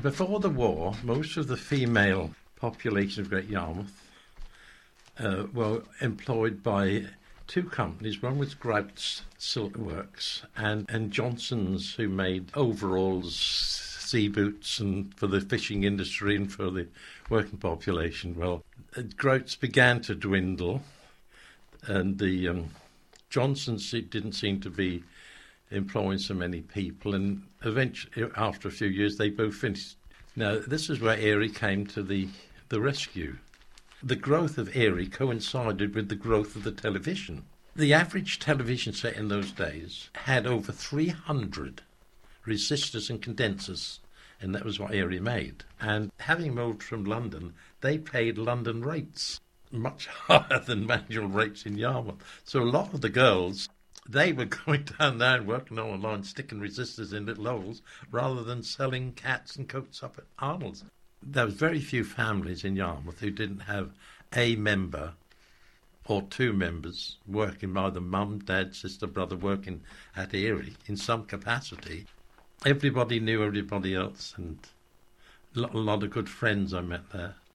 Before the war, most of the female population of Great Yarmouth were employed by two companies. One was Grouts Silk Works and Johnson's, who made overalls, sea boots, and for the fishing industry and for the working population. Well, Grouts began to dwindle, and the Johnson's didn't seem to be employing so many people, and eventually, after a few years, they both finished. Now, this is where Erie came to the rescue. The growth of Erie coincided with the growth of the television. The average television set in those days had over 300 resistors and condensers, and that was what Erie made. And having moved from London, they paid London rates, much higher than manual rates in Yarmouth. So a lot of the girls, they were going down there and working on a line, sticking resistors in little holes, rather than selling cats and coats up at Arnold's. There was very few families in Yarmouth who didn't have a member or two members working, either mum, dad, sister, brother, working at Erie in some capacity. Everybody knew everybody else, and a lot of good friends I met there.